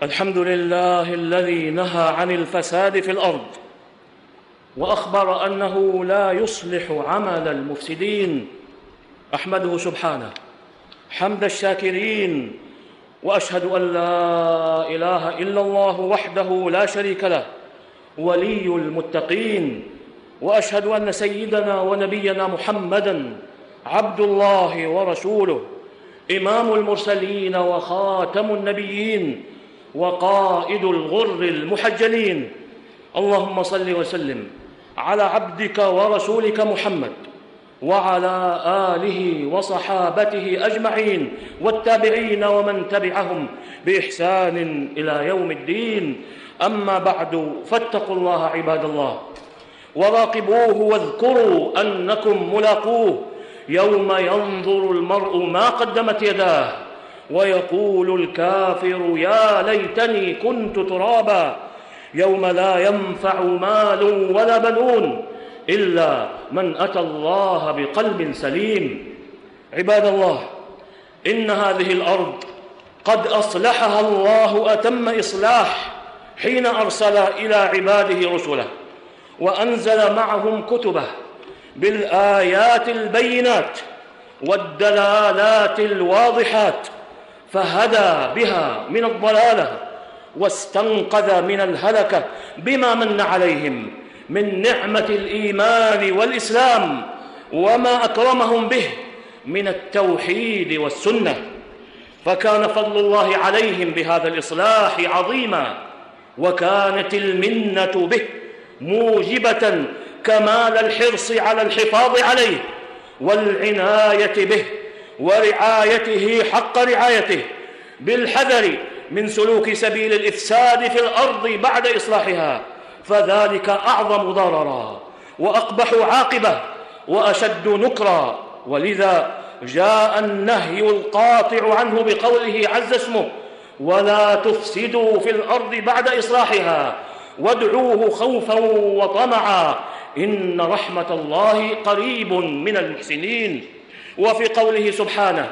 الحمد لله الذي نهى عن الفساد في الأرض وأخبر أنه لا يصلح عمل المفسدين. أحمده سبحانه حمد الشاكرين، وأشهد أن لا إله إلا الله وحده لا شريك له ولي المتقين، وأشهد أن سيدنا ونبينا محمدًا عبد الله ورسوله، إمام المرسلين وخاتم النبيين وقائد الغر المحجلين. اللهم صل وسلم على عبدك ورسولك محمد وعلى آله وصحابته أجمعين والتابعين ومن تبعهم بإحسان إلى يوم الدين. أما بعد، فاتقوا الله عباد الله، وراقبوه واذكروا أنكم ملاقوه يوم ينظر المرء ما قدمت يداه ويقول الكافر يا ليتني كنت ترابا، يوم لا ينفع مال ولا بنون إلا من أتى الله بقلب سليم. عباد الله، إن هذه الأرض قد أصلحها الله أتم إصلاح حين أرسل إلى عباده رسله وأنزل معهم كتبه بالآيات البينات والدلالات الواضحات، فهدى بها من الضلالة واستنقذ من الهلكة بما من عليهم من نعمة الإيمان والإسلام وما أكرمهم به من التوحيد والسنة. فكان فضل الله عليهم بهذا الإصلاح عظيما، وكانت المنة به موجبة كمال الحرص على الحفاظ عليه والعناية به ورعايته حق رعايته، بالحذر من سلوك سبيل الإفساد في الأرض بعد إصلاحها، فذلك أعظم ضررا وأقبح عاقبة وأشد نكرا. ولذا جاء النهي القاطع عنه بقوله عز اسمه: ولا تفسدوا في الأرض بعد إصلاحها وادعوه خوفا وطمعا إن رحمة الله قريب من المحسنين. وفي قوله سبحانه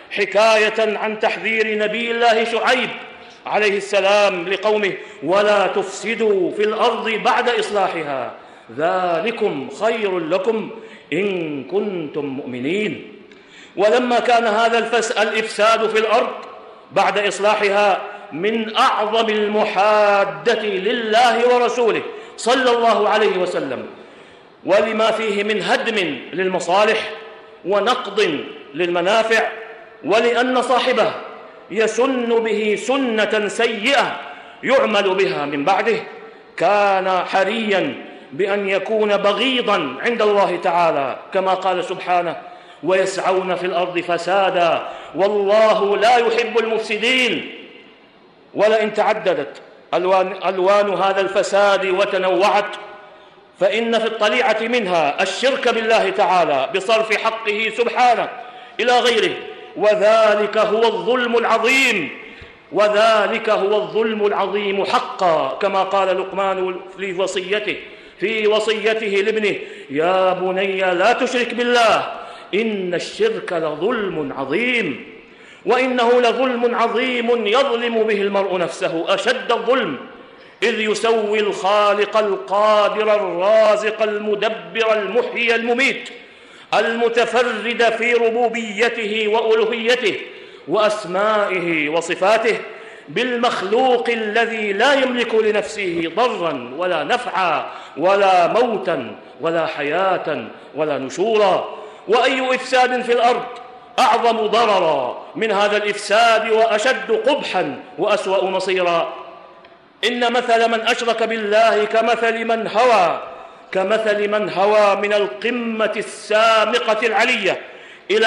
حكاية عن تحذير نبي الله شعيب عليه السلام لقومه: ولا تفسدوا في الأرض بعد إصلاحها ذلكم خير لكم إن كنتم مؤمنين. ولما كان هذا الإفساد في الأرض بعد إصلاحها من أعظم المحادة لله ورسوله صلى الله عليه وسلم، ولما فيه من هدم للمصالح ونقض للمنافع، ولأن صاحبه يسن به سنة سيئة يعمل بها من بعده، كان حريا بأن يكون بغيضا عند الله تعالى، كما قال سبحانه: ويسعون في الأرض فسادا والله لا يحب المفسدين. ولئن تعددت ألوان هذا الفساد وتنوعت، فإن في الطليعة منها الشرك بالله تعالى بصرف حقه سبحانه إلى غيره، وذلك هو الظلم العظيم حقا، كما قال لقمان في وصيته لابنه: يا بني لا تشرك بالله إن الشرك لظلم عظيم. وإنه لظلم عظيم يظلم به المرء نفسه أشد الظلم، إذ يسوي الخالق القادر الرازق المدبر المحيي المميت المتفرد في ربوبيته وألوهيته وأسمائه وصفاته بالمخلوق الذي لا يملك لنفسه ضرا ولا نفعا ولا موتا ولا حياة ولا نشورا. وأي إفساد في الأرض أعظم ضررا من هذا الإفساد وأشد قبحا وأسوأ مصيرا؟ إن مثل من أشرك بالله كمثل من هوى من القمة السامقة العلية إلى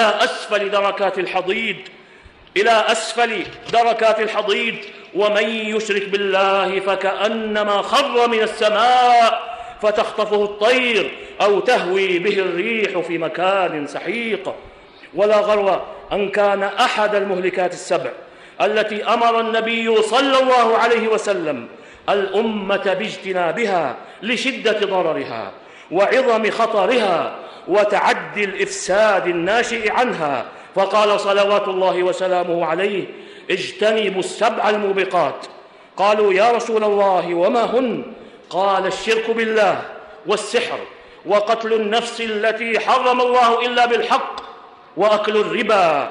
أسفل دركات الحضيض، ومن يشرك بالله فكأنما خر من السماء فتخطفه الطير أو تهوي به الريح في مكان سحيق. ولا غرو أن كان أحد المهلكات السبع التي أمر النبي صلى الله عليه وسلم الأمة باجتنابها لشدة ضررها وعظم خطرها وتعدي الإفساد الناشئ عنها، فقال صلوات الله وسلامه عليه: اجتنبوا السبع الموبقات قالوا يا رسول الله وما هن؟ قال الشرك بالله والسحر وقتل النفس التي حرم الله إلا بالحق وأكل الربا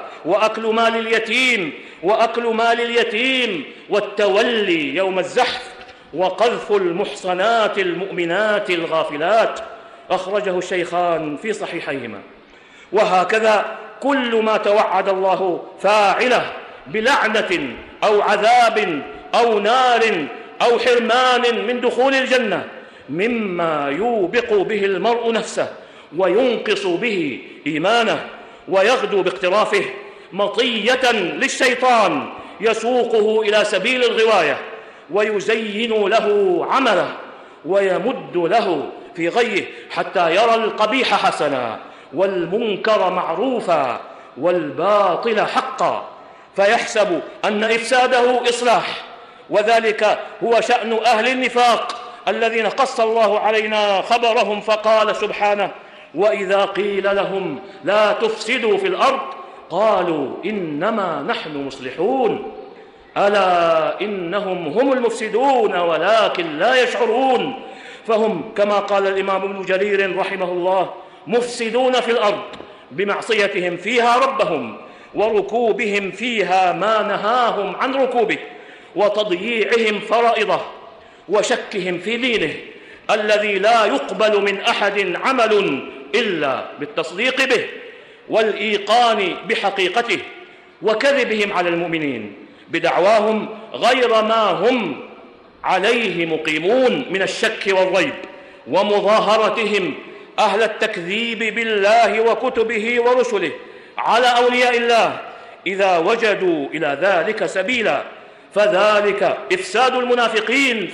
وأكل مال اليتيم والتولي يوم الزحف وقذف المحصنات المؤمنات الغافلات. أخرجه الشيخان في صحيحيهما. وهكذا كل ما توعد الله فاعله بلعنة أو عذاب أو نار أو حرمان من دخول الجنة مما يوبق به المرء نفسه وينقص به إيمانه ويغدو باقترافه مطية للشيطان يسوقه إلى سبيل الغواية ويزين له عمله ويمد له في غيه حتى يرى القبيح حسنا والمنكر معروفا والباطل حقا، فيحسب أن إفساده إصلاح. وذلك هو شأن أهل النفاق الذين قص الله علينا خبرهم فقال سبحانه: وإذا قيل لهم لا تفسدوا في الأرض قالوا إنما نحن مصلحون ألا إنهم هم المفسدون ولكن لا يشعرون. فهم كما قال الإمام ابن جرير رحمه الله مفسدون في الأرض بمعصيتهم فيها ربهم وركوبهم فيها ما نهاهم عن ركوبه وتضييعهم فرائضه وشكهم في دينه الذي لا يقبل من أحد عمل إلا بالتصديق به والإيقان بحقيقته، وكذبهم على المؤمنين بدعواهم غير ما هم عليه مقيمون من الشك والريب، ومظاهرتهم أهل التكذيب بالله وكتبه ورسله على أولياء الله إذا وجدوا إلى ذلك سبيلا، فذلك إفساد المنافقين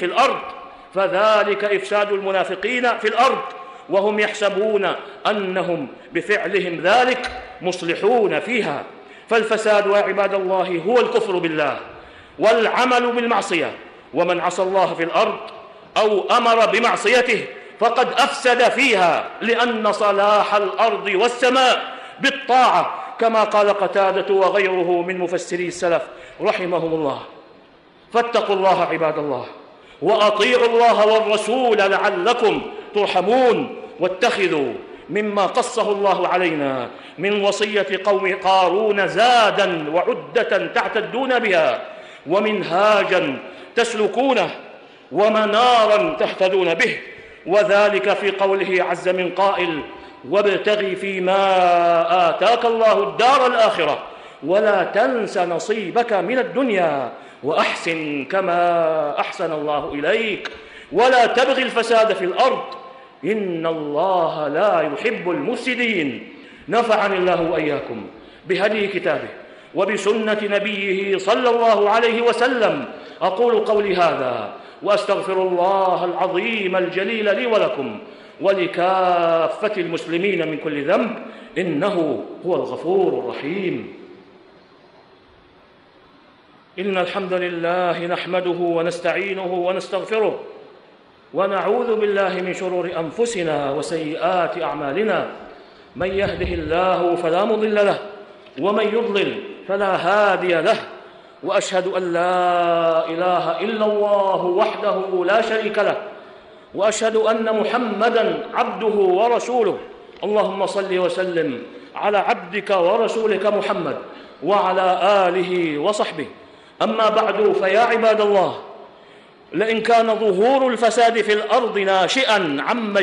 في الأرض وهم يحسبون أنهم بفعلهم ذلك مصلحون فيها. فالفساد يا عباد الله هو الكفر بالله والعمل بالمعصية، ومن عصى الله في الأرض أو أمر بمعصيته فقد أفسد فيها، لأن صلاح الأرض والسماء بالطاعة كما قال قتادة وغيره من مفسري السلف رحمهم الله. فاتقوا الله عباد الله وأطيعوا الله والرسول لعلكم ترحمون، واتخذوا مما قصه الله علينا من وصية قوم قارون زادا وعدة تعتدون بها ومنهاجا تسلكونه ومنارا تهتدون به، وذلك في قوله عز من قائل: وابتغ فيما آتاك الله الدار الآخرة ولا تنس نصيبك من الدنيا وأحسن كما أحسن الله إليك ولا تبغ الفساد في الأرض إن الله لا يحب المفسدين. نفعني الله وإياكم بهدي كتابه وبسنة نبيه صلى الله عليه وسلم. أقول قولي هذا وأستغفر الله العظيم الجليل لي ولكم ولكافة المسلمين من كل ذنب، إنه هو الغفور الرحيم. إن الحمد لله نحمده ونستعينه ونستغفره ونعوذ بالله من شرور أنفسنا وسيئات أعمالنا، من يهده الله فلا مضل له ومن يضلل فلا هادي له، وأشهد أن لا إله إلا الله وحده لا شريك له، وأشهد أن محمدًا عبده ورسوله. اللهم صل وسلم على عبدك ورسولك محمد وعلى آله وصحبه. أما بعد، فيا عباد الله، لئن كان ظهور الفساد في الأرض ناشئًا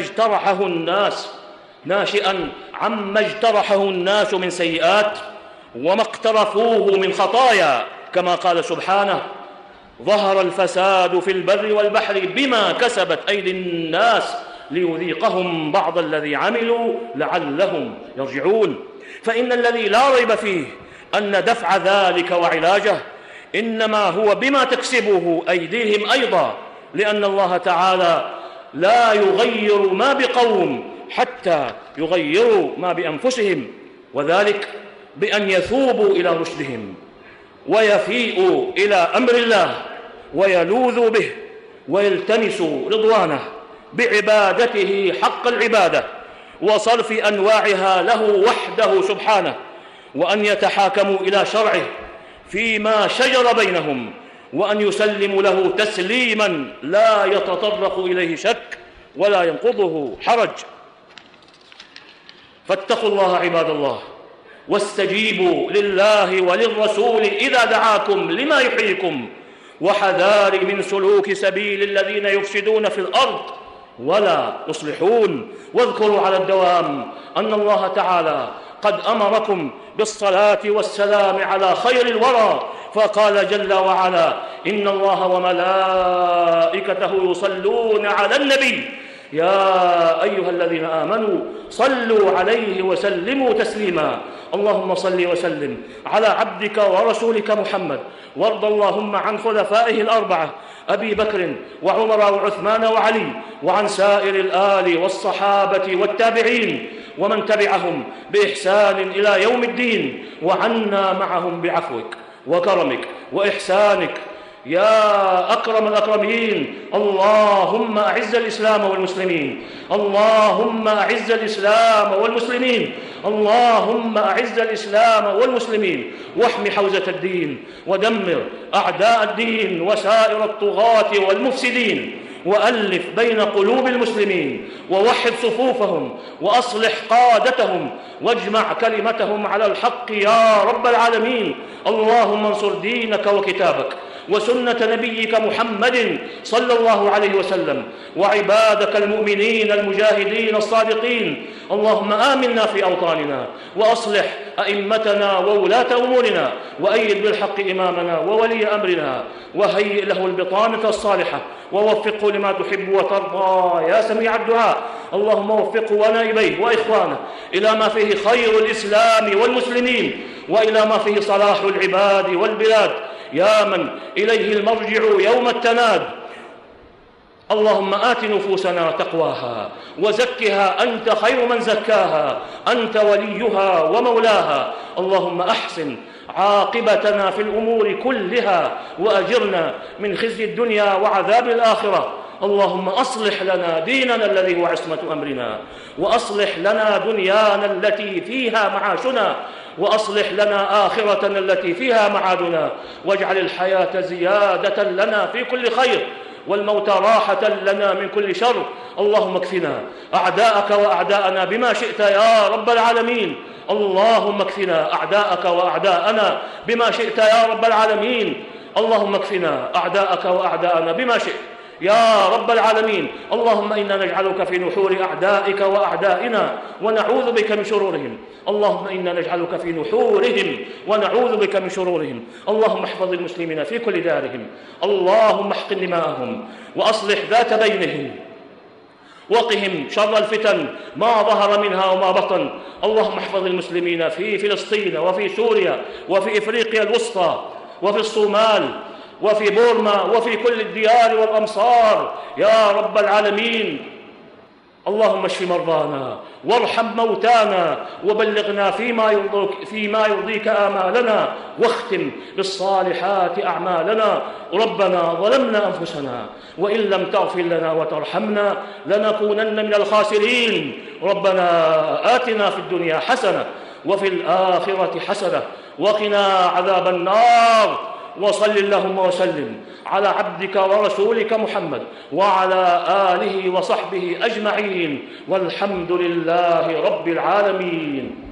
عما اجترحه الناس من سيئات وما اقترفوه من خطايا، كما قال سبحانه: ظهر الفساد في البر والبحر بما كسبت أيدي الناس ليذيقهم بعض الذي عملوا لعلهم يرجعون. فإن الذي لا ريب فيه أن دفع ذلك وعلاجه إنما هو بما تكسبه أيديهم أيضا، لأن الله تعالى لا يغير ما بقوم حتى يغيروا ما بأنفسهم، وذلك بأن يثوبوا إلى رشدهم ويفيئوا إلى أمر الله ويلوذوا به ويلتمسوا رضوانه بعبادته حق العبادة وصرف أنواعها له وحده سبحانه، وأن يتحاكموا إلى شرعه فيما شجر بينهم وأن يسلموا له تسليما لا يتطرق إليه شك ولا ينقضه حرج. فاتقوا الله عباد الله، واستجيبوا لله وللرسول إذا دعاكم لما يحييكم، وحذار من سلوك سبيل الذين يفسدون في الأرض ولا يصلحون. واذكروا على الدوام أن الله تعالى قد أمركم بالصلاة والسلام على خير الورى، فقال جل وعلا: إن الله وملائكته يصلون على النبي يا أيها الذين آمنوا صلوا عليه وسلموا تسليما. اللهم صل وسلم على عبدك ورسولك محمد، وارض اللهم عن خلفائه الأربعة أبي بكر وعمر وعثمان وعلي، وعن سائر الآل والصحابة والتابعين ومن تبعهم بإحسان إلى يوم الدين، وعنا معهم بعفوك وكرمك وإحسانك يا أكرم الأكرمين. اللهم أعز الإسلام والمسلمين، اللهم أعز الإسلام والمسلمين، اللهم أعز الإسلام والمسلمين، واحم حوزة الدين، ودمر أعداء الدين وسائر الطغاة والمفسدين، وألف بين قلوب المسلمين، ووحد صفوفهم، وأصلح قادتهم، واجمع كلمتهم على الحق يا رب العالمين. اللهم انصر دينك وكتابك وسنة نبيك محمد صلى الله عليه وسلم، وعبادك المؤمنين المجاهدين الصادقين. اللهم آمنا في أوطاننا، وأصلح أئمتنا وولاة أمورنا، وأيد بالحق إمامنا وولي أمرنا، وهيئ له البطانة الصالحة، ووفقه لما تحب وترضى يا سميع الدعاء. اللهم وفقه ونائبيه وإخوانه إلى ما فيه خير الإسلام والمسلمين، وإلى ما فيه صلاح العباد والبلاد، يا من إليه المرجع يوم التناد. اللهم آت نفوسنا تقواها وزكها أنت خير من زكاها، أنت وليها ومولاها. اللهم أحسن عاقبتنا في الأمور كلها، وأجرنا من خزي الدنيا وعذاب الآخرة. اللهم أصلح لنا ديننا الذي هو عصمة أمرنا، وأصلح لنا دنيانا التي فيها معاشنا، وأصلح لنا آخرتنا التي فيها معادنا، واجعل الحياة زيادة لنا في كل خير، والموت راحة لنا من كل شر. اللهم اكفنا أعداءك وأعداءنا بما شئت يا رب العالمين. اللهم اكفنا أعداءك وأعداءنا بما شئت يا رب العالمين. اللهم اكفنا أعداءك وأعداءنا بما شئت يا رب العالمين. اللهم إنا نجعلك في نحور أعدائك وأعدائنا ونعوذ بك من شرورهم. اللهم إنا نجعلك في نحورهم ونعوذ بك من شرورهم. اللهم احفظ المسلمين في كل دارهم، اللهم احقن دماءهم وأصلح ذات بينهم، وقهم شر الفتن ما ظهر منها وما بطن. اللهم احفظ المسلمين في فلسطين وفي سوريا وفي إفريقيا الوسطى وفي الصومال وفي بورما وفي كل الديار والأمصار يا رب العالمين. اللهم اشف مرضانا وارحم موتانا، وبلغنا فيما يرضيك آمالنا، واختم بالصالحات أعمالنا. ربنا ظلمنا أنفسنا وإن لم تغفر لنا وترحمنا لنكونن من الخاسرين. ربنا آتنا في الدنيا حسنة وفي الآخرة حسنة وقنا عذاب النار. وصل اللهم وسلم على عبدك ورسولك محمد وعلى آله وصحبه أجمعين، والحمد لله رب العالمين.